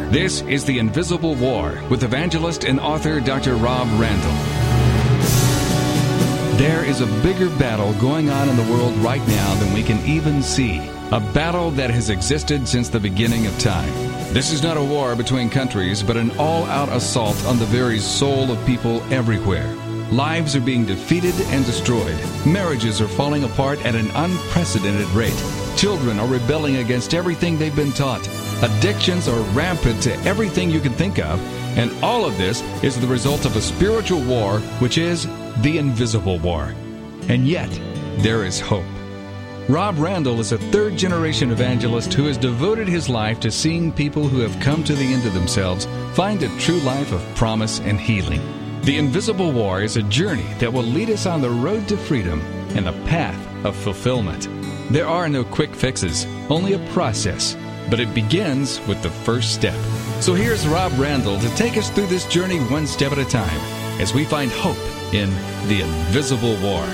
This is The Invisible War with evangelist and author Dr. Rob Randall. There is a bigger battle going on in the world right now than we can even see. A battle that has existed since the beginning of time. This is not a war between countries, but an all-out assault on the very soul of people everywhere. Lives are being defeated and destroyed. Marriages are falling apart at an unprecedented rate. Children are rebelling against everything they've been taught. Addictions are rampant to everything you can think of. And all of this is the result of a spiritual war, which is the invisible war. And yet, there is hope. Rob Randall is a third-generation evangelist who has devoted his life to seeing people who have come to the end of themselves find a true life of promise and healing. The Invisible War is a journey that will lead us on the road to freedom and the path of fulfillment. There are no quick fixes, only a process, but it begins with the first step. So here's Rob Randall to take us through this journey one step at a time as we find hope in the Invisible War.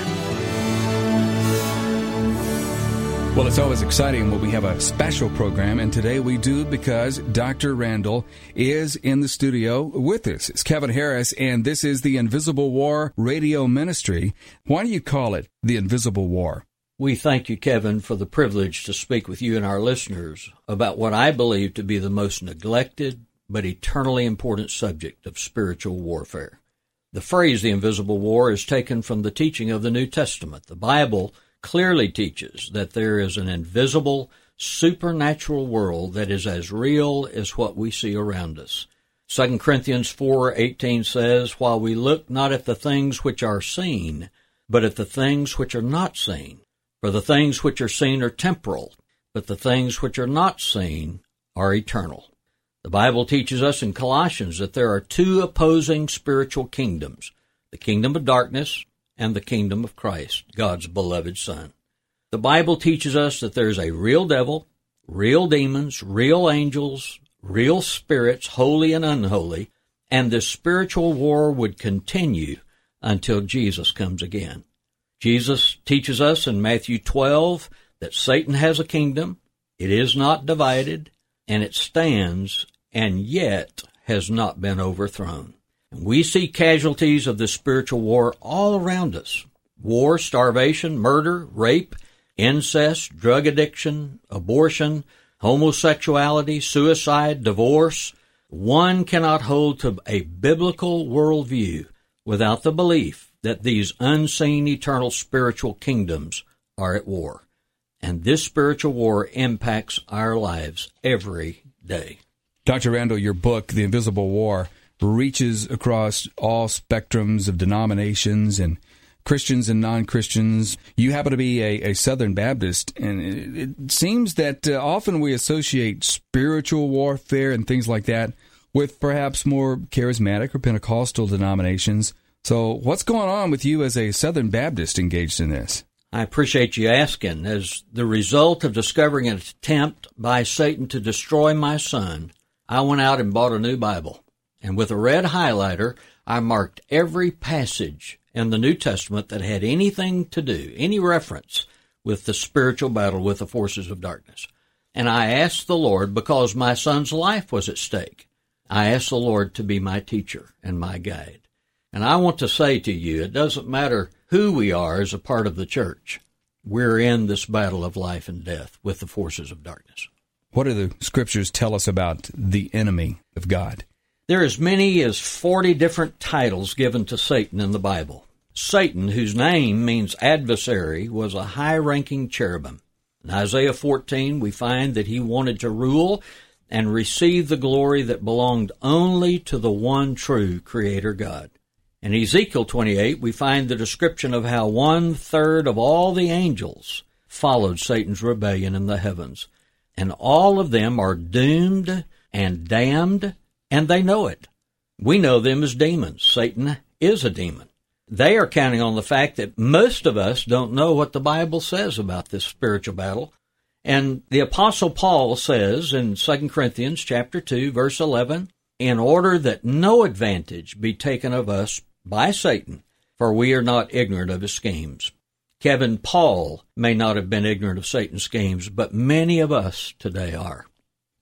Well, it's always exciting when we have a special program, and today we do because Dr. Randall is in the studio with us. It's Kevin Harris, and this is the Invisible War Radio Ministry. Why do you call it the Invisible War? We thank you, Kevin, for the privilege to speak with you and our listeners about what I believe to be the most neglected but eternally important subject of spiritual warfare. The phrase, the invisible war, is taken from the teaching of the New Testament. The Bible clearly teaches that there is an invisible, supernatural world that is as real as what we see around us. 2 Corinthians 4:18 says, "While we look not at the things which are seen, but at the things which are not seen. For the things which are seen are temporal, but the things which are not seen are eternal." The Bible teaches us in Colossians that there are two opposing spiritual kingdoms, the kingdom of darkness and the kingdom of Christ, God's beloved Son. The Bible teaches us that there is a real devil, real demons, real angels, real spirits, holy and unholy, and this spiritual war would continue until Jesus comes again. Jesus teaches us in Matthew 12 that Satan has a kingdom, it is not divided, and it stands, and yet has not been overthrown. We see casualties of this spiritual war all around us. War, starvation, murder, rape, incest, drug addiction, abortion, homosexuality, suicide, divorce. One cannot hold to a biblical worldview without the belief that these unseen eternal spiritual kingdoms are at war. And this spiritual war impacts our lives every day. Dr. Randall, your book, The Invisible War, reaches across all spectrums of denominations and Christians and non-Christians. You happen to be a Southern Baptist, and it seems that often we associate spiritual warfare and things like that with perhaps more charismatic or Pentecostal denominations. So what's going on with you as a Southern Baptist engaged in this? I appreciate you asking. As the result of discovering an attempt by Satan to destroy my son, I went out and bought a new Bible. And with a red highlighter, I marked every passage in the New Testament that had anything to do, any reference with the spiritual battle with the forces of darkness. And I asked the Lord, because my son's life was at stake, I asked the Lord to be my teacher and my guide. And I want to say to you, it doesn't matter who we are as a part of the church. We're in this battle of life and death with the forces of darkness. What do the Scriptures tell us about the enemy of God? There are as many as 40 different titles given to Satan in the Bible. Satan, whose name means adversary, was a high-ranking cherubim. In Isaiah 14, we find that he wanted to rule and receive the glory that belonged only to the one true Creator God. In Ezekiel 28, we find the description of how 1/3 of all the angels followed Satan's rebellion in the heavens. And all of them are doomed and damned, and they know it. We know them as demons. Satan is a demon. They are counting on the fact that most of us don't know what the Bible says about this spiritual battle. And the Apostle Paul says in 2 Corinthians chapter 2, verse 11, "In order that no advantage be taken of us by Satan, for we are not ignorant of his schemes." Kevin, Paul may not have been ignorant of Satan's schemes, but many of us today are.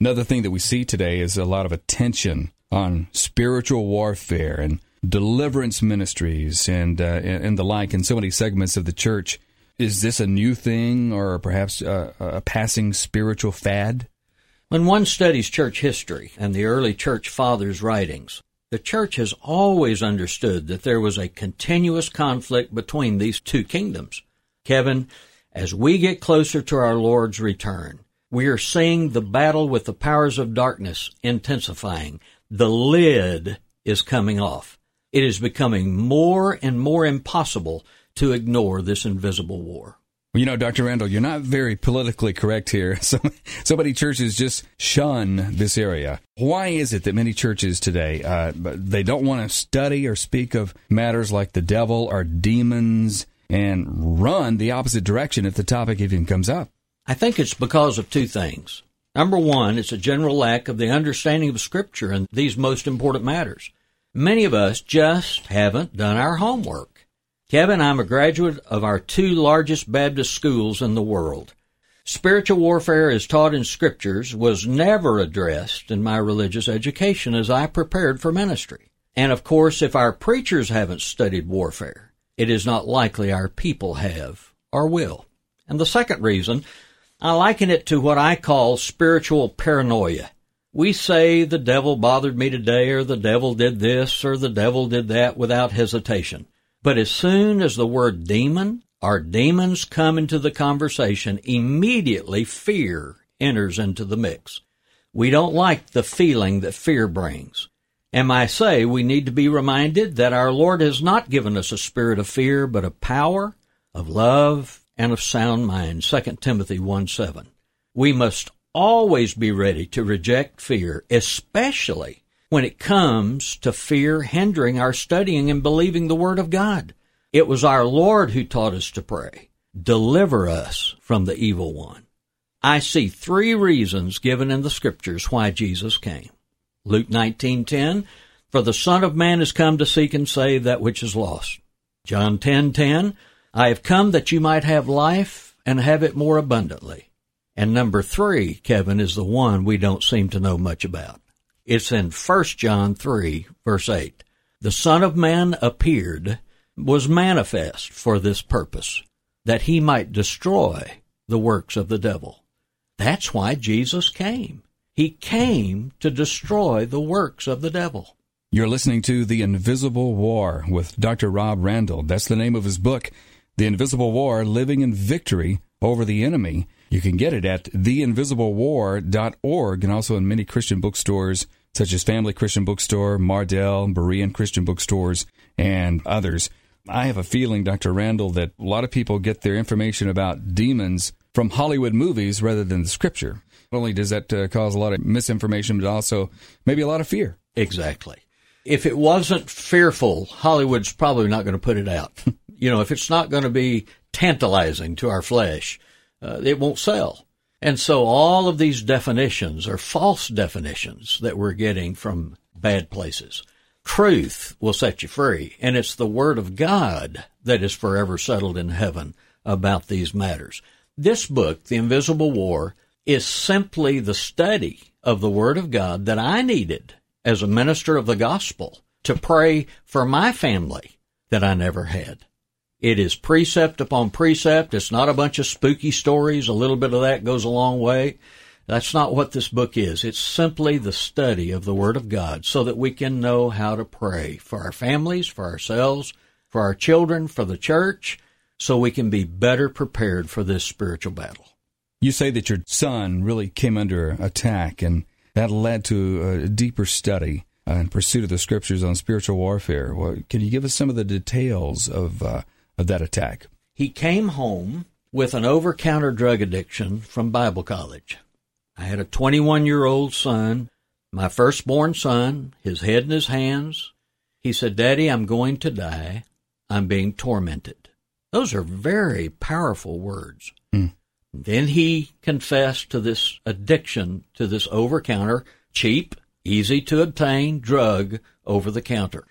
Another thing that we see today is a lot of attention on spiritual warfare and deliverance ministries and the like in so many segments of the church. Is this a new thing or perhaps a passing spiritual fad? When one studies church history and the early church fathers' writings, the church has always understood that there was a continuous conflict between these two kingdoms. Kevin, as we get closer to our Lord's return, we are seeing the battle with the powers of darkness intensifying. The lid is coming off. It is becoming more and more impossible to ignore this invisible war. Well, you know, Dr. Randall, you're not very politically correct here. So many churches just shun this area. Why is it that many churches today, they don't want to study or speak of matters like the devil or demons and run the opposite direction if the topic even comes up? I think it's because of two things. Number one, it's a general lack of the understanding of Scripture in these most important matters. Many of us just haven't done our homework. Kevin, I'm a graduate of our two largest Baptist schools in the world. Spiritual warfare as taught in Scriptures was never addressed in my religious education as I prepared for ministry. And of course, if our preachers haven't studied warfare, it is not likely our people have or will. And the second reason, I liken it to what I call spiritual paranoia. We say the devil bothered me today, or the devil did this, or the devil did that without hesitation. But as soon as the word demon or demons come into the conversation, immediately fear enters into the mix. We don't like the feeling that fear brings. And I say we need to be reminded that our Lord has not given us a spirit of fear, but of power, of love, and of sound mind, 2 Timothy 1:7. We must always be ready to reject fear, especially when it comes to fear hindering our studying and believing the Word of God. It was our Lord who taught us to pray, "Deliver us from the evil one." I see three reasons given in the Scriptures why Jesus came. Luke 19:10, "For the Son of Man is come to seek and save that which is lost." John 10:10, "I have come that you might have life and have it more abundantly." And number three, Kevin, is the one we don't seem to know much about. It's in 1 John 3, verse 8. "The Son of Man appeared, was manifest for this purpose, that he might destroy the works of the devil." That's why Jesus came. He came to destroy the works of the devil. You're listening to The Invisible War with Dr. Rob Randall. That's the name of his book, The Invisible War, Living in Victory Over the Enemy. You can get it at theinvisibleWar.org and also in many Christian bookstores such as Family Christian Bookstore, Mardel, Berean Christian Bookstores, and others. I have a feeling, Dr. Randall, that a lot of people get their information about demons from Hollywood movies rather than the Scripture. Not only does that cause a lot of misinformation, but also maybe a lot of fear. Exactly. If it wasn't fearful, Hollywood's probably not going to put it out. If it's not going to be tantalizing to our flesh, it won't sell. And so all of these definitions are false definitions that we're getting from bad places. Truth will set you free, and it's the Word of God that is forever settled in heaven about these matters. This book, The Invisible War, is simply the study of the Word of God that I needed as a minister of the gospel to pray for my family that I never had. It is precept upon precept. It's not a bunch of spooky stories. A little bit of that goes a long way. That's not what this book is. It's simply the study of the Word of God so that we can know how to pray for our families, for ourselves, for our children, for the church, so we can be better prepared for this spiritual battle. You say that your son really came under attack, and that led to a deeper study and pursuit of the Scriptures on spiritual warfare. Well, can you give us some of the details of that attack? He came home with an over-counter drug addiction from Bible college. I had a 21-year-old son, my firstborn son, his head in his hands. He said, "Daddy, I'm going to die. I'm being tormented." Those are very powerful words. Then he confessed to this addiction, to this over-counter, cheap, easy-to-obtain drug over the counter.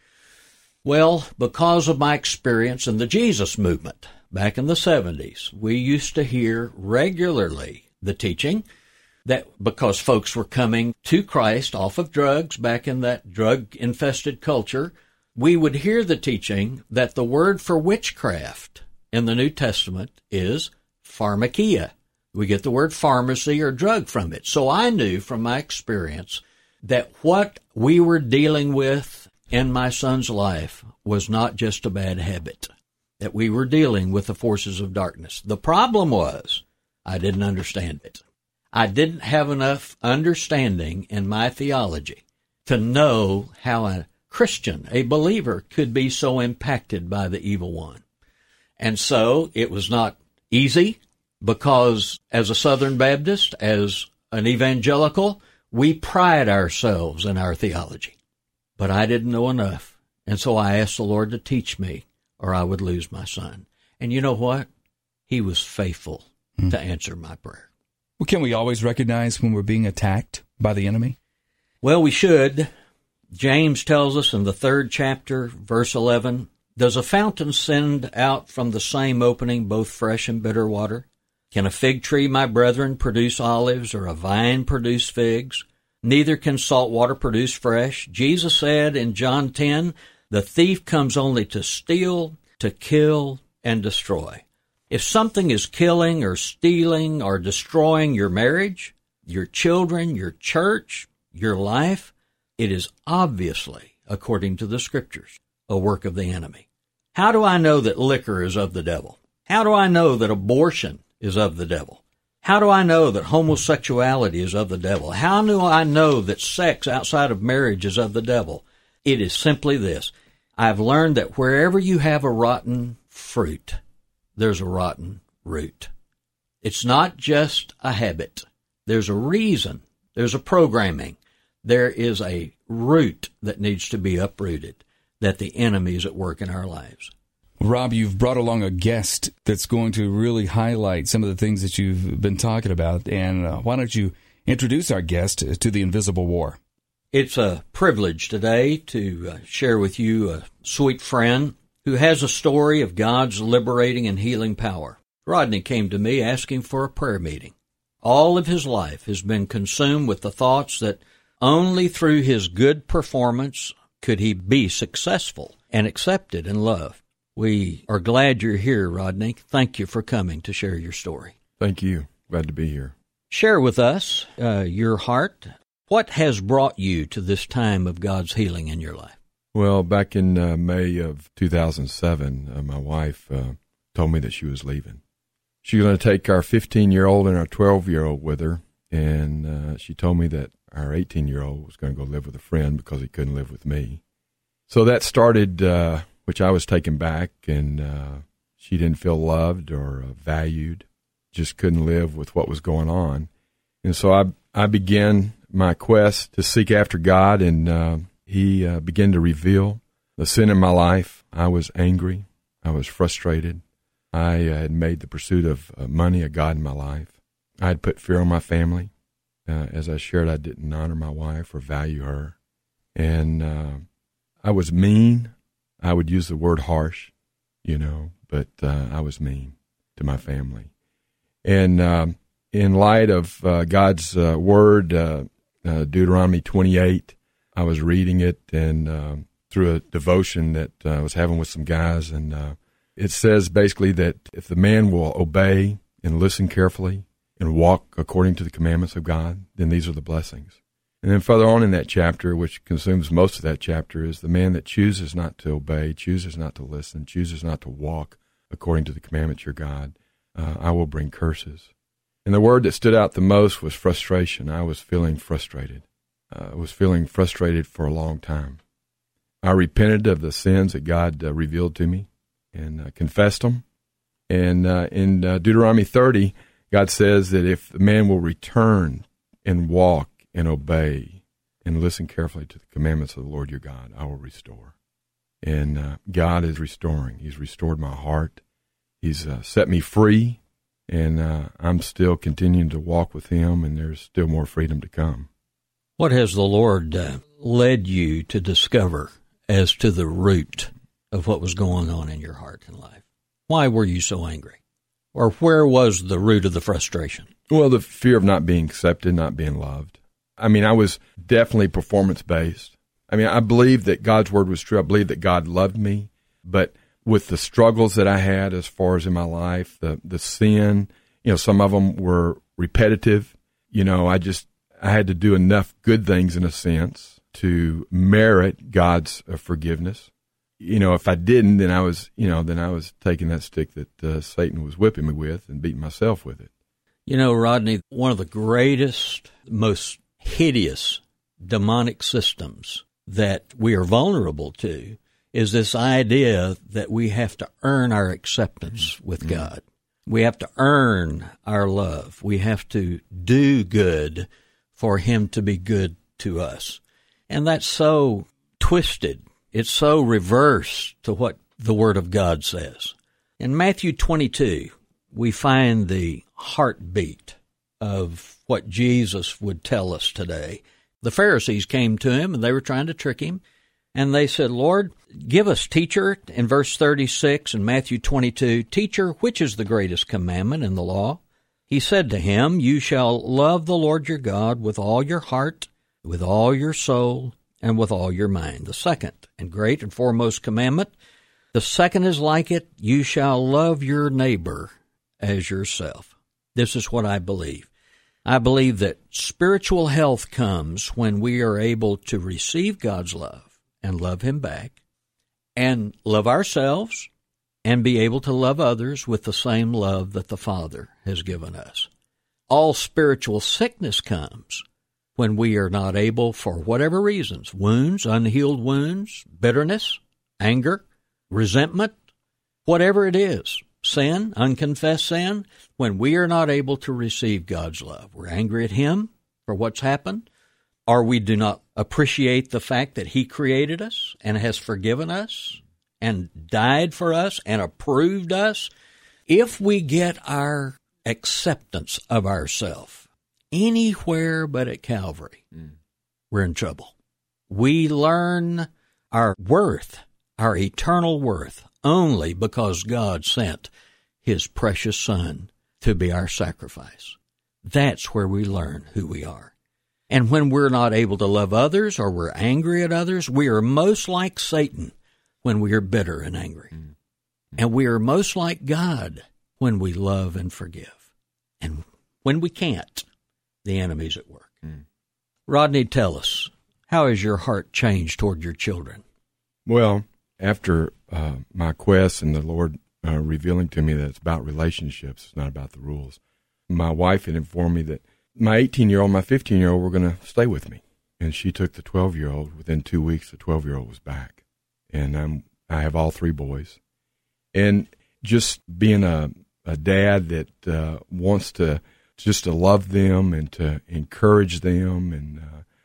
Well, because of my experience in the Jesus movement back in the 70s, we used to hear regularly the teaching that because folks were coming to Christ off of drugs back in that drug-infested culture, we would hear the teaching that the word for witchcraft in the New Testament is pharmakia. We get the word pharmacy or drug from it. So I knew from my experience that what we were dealing with in my son's life was not just a bad habit, that we were dealing with the forces of darkness. The problem was I didn't understand it. I didn't have enough understanding in my theology to know how a Christian, a believer, could be so impacted by the evil one. And so it was not easy because as a Southern Baptist, as an evangelical, we pride ourselves in our theology. But I didn't know enough. And so I asked the Lord to teach me or I would lose my son. And you know what? He was faithful to answer my prayer. Well, can we always recognize when we're being attacked by the enemy? Well, we should. James tells us in the 3rd chapter, verse 11, does a fountain send out from the same opening both fresh and bitter water? Can a fig tree, my brethren, produce olives, or a vine produce figs? Neither can salt water produce fresh. Jesus said in John 10, the thief comes only to steal, to kill, and destroy. If something is killing or stealing or destroying your marriage, your children, your church, your life, it is obviously, according to the Scriptures, a work of the enemy. How do I know that liquor is of the devil? How do I know that abortion is of the devil? How do I know that homosexuality is of the devil? How do I know that sex outside of marriage is of the devil? It is simply this. I've learned that wherever you have a rotten fruit, there's a rotten root. It's not just a habit. There's a reason. There's a programming. There is a root that needs to be uprooted, that the enemy is at work in our lives. Rob, you've brought along a guest that's going to really highlight some of the things that you've been talking about. And why don't you introduce our guest to the Invisible War? It's a privilege today to share with you a sweet friend who has a story of God's liberating and healing power. Rodney came to me asking for a prayer meeting. All of his life has been consumed with the thoughts that only through his good performance could he be successful and accepted and loved. We are glad you're here, Rodney. Thank you for coming to share your story. Thank you. Glad to be here. Share with us your heart. What has brought you to this time of God's healing in your life? Well, back in May of 2007, my wife told me that she was leaving. She was going to take our 15-year-old and our 12-year-old with her, and she told me that our 18-year-old was going to go live with a friend because he couldn't live with me. So that started, which I was taken back, and she didn't feel loved or valued, just couldn't live with what was going on. And so I began my quest to seek after God, and He began to reveal the sin in my life. I was angry. I was frustrated. I had made the pursuit of money a god in my life. I had put fear on my family. As I shared, I didn't honor my wife or value her. And I was mean. I would use the word harsh, but I was mean to my family. And in light of God's word, Deuteronomy 28, I was reading it and through a devotion that I was having with some guys, and it says basically that if the man will obey and listen carefully and walk according to the commandments of God, then these are the blessings. And then further on in that chapter, which consumes most of that chapter, is the man that chooses not to obey, chooses not to listen, chooses not to walk according to the commandments of your God, I will bring curses. And the word that stood out the most was frustration. I was feeling frustrated. I was feeling frustrated for a long time. I repented of the sins that God revealed to me and confessed them. And in Deuteronomy 30, God says that if the man will return and walk and obey and listen carefully to the commandments of the Lord your God, I will restore. And God is restoring. He's restored my heart. He's set me free, and I'm still continuing to walk with Him, and there's still more freedom to come. What has the Lord led you to discover as to the root of what was going on in your heart and life? Why were you so angry? Or where was the root of the frustration? Well, the fear of not being accepted, not being loved. I mean, I was definitely performance-based. I mean, I believed that God's word was true. I believed that God loved me. But with the struggles that I had as far as in my life, the sin, some of them were repetitive. I had to do enough good things in a sense to merit God's forgiveness. If I didn't, then I was taking that stick that Satan was whipping me with and beating myself with it. Rodney, one of the greatest, most hideous demonic systems that we are vulnerable to is this idea that we have to earn our acceptance with God. We have to earn our love. We have to do good for Him to be good to us. And that's so twisted. It's so reverse to what the Word of God says. In Matthew 22, we find the heartbeat of what Jesus would tell us today. The Pharisees came to Him, and they were trying to trick Him. And they said, Lord, give us, teacher, in verse 36 in Matthew 22, Teacher, which is the greatest commandment in the law? He said to him, You shall love the Lord your God with all your heart, with all your soul, and with all your mind. The second and great and foremost commandment. The second is like it, You shall love your neighbor as yourself. This is what I believe. I believe that spiritual health comes when we are able to receive God's love and love Him back, and love ourselves, and be able to love others with the same love that the Father has given us. All spiritual sickness comes when we are not able, for whatever reasons, wounds, unhealed wounds, bitterness, anger, resentment, whatever it is, sin, unconfessed sin, when we are not able to receive God's love. We're angry at Him for what's happened, or we do not appreciate the fact that He created us and has forgiven us and died for us and approved us. If we get our acceptance of ourselves anywhere but at Calvary, we're in trouble. We learn our worth, our eternal worth, only because God sent His precious Son to be our sacrifice. That's where we learn who we are. And when we're not able to love others or we're angry at others, we are most like Satan when we are bitter and angry. And we are most like God when we love and forgive. And when we can't, the enemy's at work. Rodney, tell us, how has your heart changed toward your children? Well, after my quest and the Lord revealing to me that it's about relationships, it's not about the rules, my wife had informed me that my 18-year-old, my 15-year-old were going to stay with me. And she took the 12-year-old. Within 2 weeks, the 12-year-old was back. And I have all three boys. And just being a dad that wants to just to love them and to encourage them. And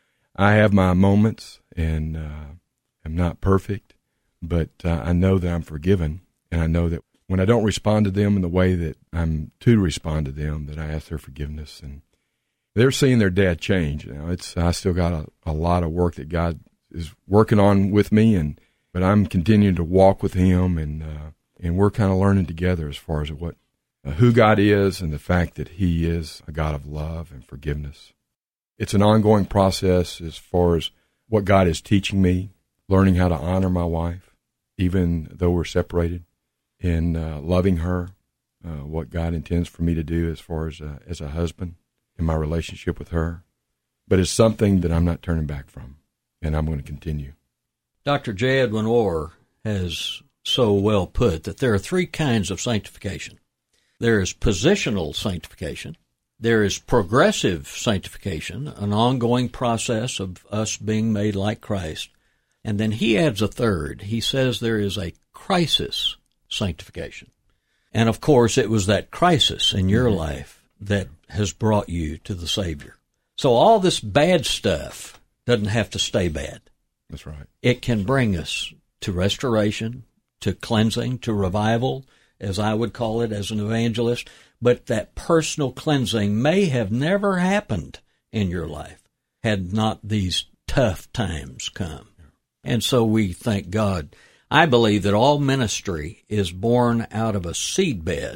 I have my moments, and I'm not perfect, but I know that I'm forgiven. And I know that when I don't respond to them in the way that I'm to respond to them, that I ask their forgiveness. And they're seeing their dad change. I still got a lot of work that God is working on with me, but I'm continuing to walk with Him, and we're kind of learning together as far as who God is and the fact that He is a God of love and forgiveness. It's an ongoing process as far as what God is teaching me, learning how to honor my wife, even though we're separated, and loving her, what God intends for me to do as far as a husband in my relationship with her. But it's something that I'm not turning back from, and I'm going to continue. Dr. J. Edwin Orr has so well put that there are three kinds of sanctification. There is positional sanctification. There is progressive sanctification, an ongoing process of us being made like Christ. And then he adds a third. He says there is a crisis sanctification. And, of course, it was that crisis in your life that has brought you to the Savior. So all this bad stuff doesn't have to stay bad. That's right. It can bring us to restoration, to cleansing, to revival, as I would call it as an evangelist. But that personal cleansing may have never happened in your life had not these tough times come. And so we thank God. I believe that all ministry is born out of a seedbed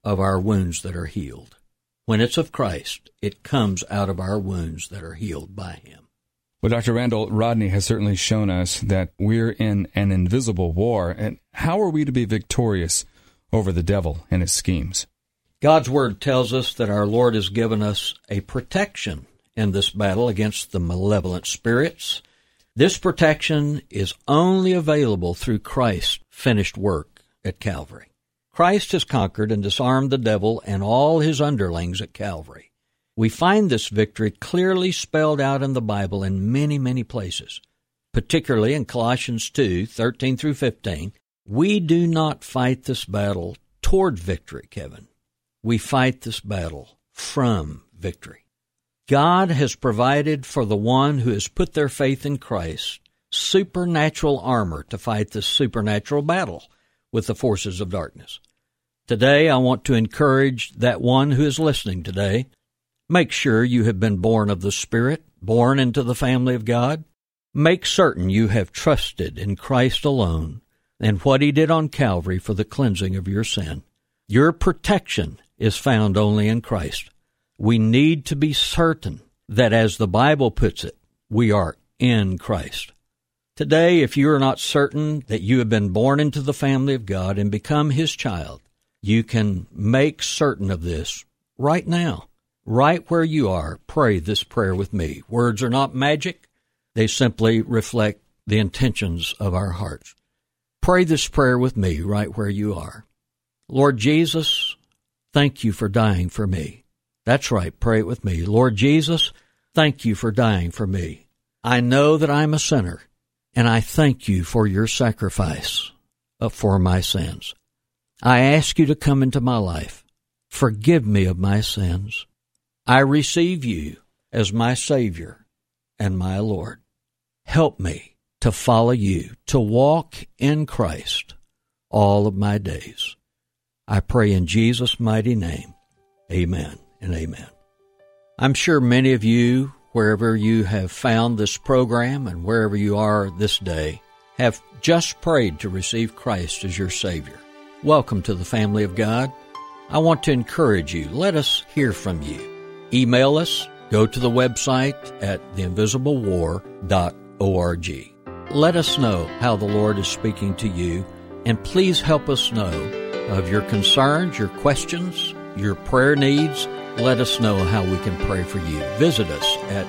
of our wounds that are healed. When it's of Christ, it comes out of our wounds that are healed by Him. Well, Dr. Randall, Rodney has certainly shown us that we're in an invisible war. And how are we to be victorious over the devil and his schemes? God's Word tells us that our Lord has given us a protection in this battle against the malevolent spirits. This protection is only available through Christ's finished work at Calvary. Christ has conquered and disarmed the devil and all his underlings at Calvary. We find this victory clearly spelled out in the Bible in many, many places, particularly in Colossians 2:13 through 15. We do not fight this battle toward victory, Kevin. We fight this battle from victory. God has provided for the one who has put their faith in Christ supernatural armor to fight this supernatural battle with the forces of darkness. Today, I want to encourage that one who is listening today. Make sure you have been born of the Spirit, born into the family of God. Make certain you have trusted in Christ alone and what He did on Calvary for the cleansing of your sin. Your protection is found only in Christ. We need to be certain that, as the Bible puts it, we are in Christ. Today, if you are not certain that you have been born into the family of God and become His child, you can make certain of this right now. Right where you are, pray this prayer with me. Words are not magic. They simply reflect the intentions of our hearts. Pray this prayer with me right where you are. Lord Jesus, thank you for dying for me. That's right, pray it with me. Lord Jesus, thank you for dying for me. I know that I'm a sinner, and I thank you for your sacrifice for my sins. I ask you to come into my life. Forgive me of my sins. I receive you as my Savior and my Lord. Help me to follow you, to walk in Christ all of my days. I pray in Jesus' mighty name. Amen and amen. I'm sure many of you, wherever you have found this program and wherever you are this day, have just prayed to receive Christ as your Savior. Welcome to the family of God. I want to encourage you. Let us hear from you. Email us. Go to the website at theinvisiblewar.org. Let us know how the Lord is speaking to you, and please help us know of your concerns, your questions, your prayer needs. Let us know how we can pray for you. Visit us at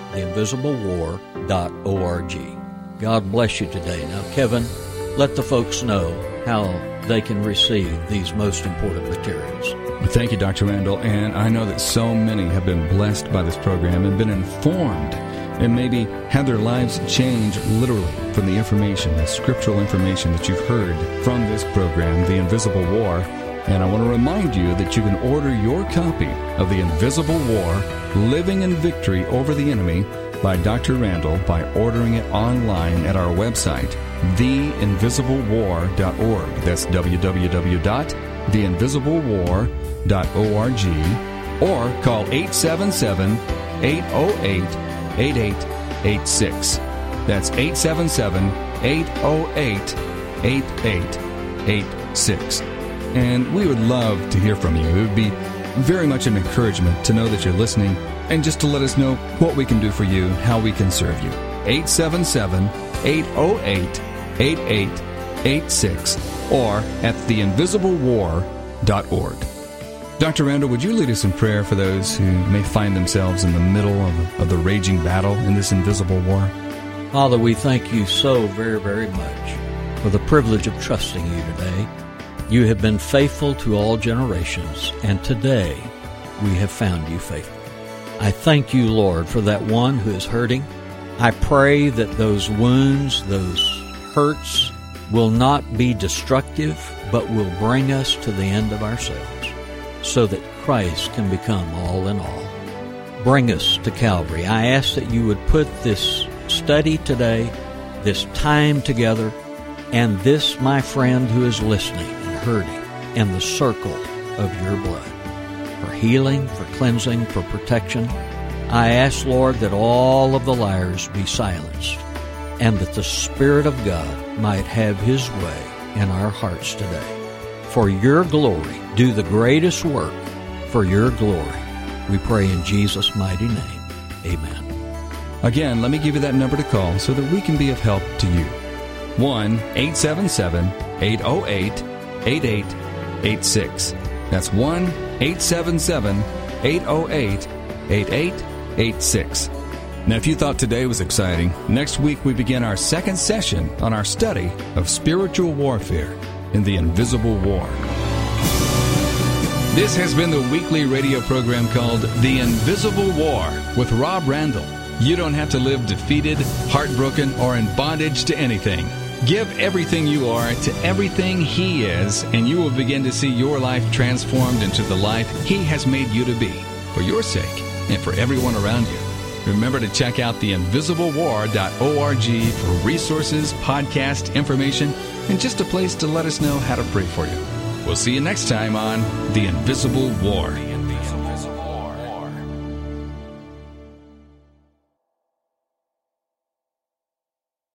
theinvisiblewar.org. God bless you today. Now, Kevin, let the folks know how they can receive these most important materials. Thank you, Dr. Randall. And I know that so many have been blessed by this program and been informed and maybe had their lives changed literally from the information, the scriptural information that you've heard from this program, The Invisible War. And I want to remind you that you can order your copy of The Invisible War, Living in Victory Over the Enemy by Dr. Randall by ordering it online at our website, theinvisiblewar.org. That's www.theinvisiblewar.org, or call 877-808-8886. That's 877-808-8886. And we would love to hear from you. It would be very much an encouragement to know that you're listening and just to let us know what we can do for you, how we can serve you. 877-808-8886 or at theinvisiblewar.org. Dr. Randall, would you lead us in prayer for those who may find themselves in the middle of the raging battle in this invisible war? Father, we thank you so very, very much for the privilege of trusting you today. You have been faithful to all generations, and today we have found you faithful. I thank you, Lord, for that one who is hurting. I pray that those wounds, those hurts, will not be destructive, but will bring us to the end of ourselves, so that Christ can become all in all. Bring us to Calvary. I ask that you would put this study today, this time together, and this, my friend who is listening and hurting, in the circle of your blood. For healing, for cleansing, for protection, I ask, Lord, that all of the liars be silenced, and that the Spirit of God might have His way in our hearts today. for your glory. Do the greatest work for your glory. We pray in Jesus' mighty name. Amen. Again, let me give you that number to call so that we can be of help to you. 1-877-808-8886. That's 1-877-808-8886. Now, if you thought today was exciting, next week we begin our second session on our study of spiritual warfare in the invisible war. This has been the weekly radio program called The Invisible War with Rob Randall. You don't have to live defeated, heartbroken, or in bondage to anything. Give everything you are to everything He is, and you will begin to see your life transformed into the life He has made you to be, for your sake and for everyone around you. Remember to check out theinvisiblewar.org for resources, podcast information, and just a place to let us know how to pray for you. We'll see you next time on The Invisible War.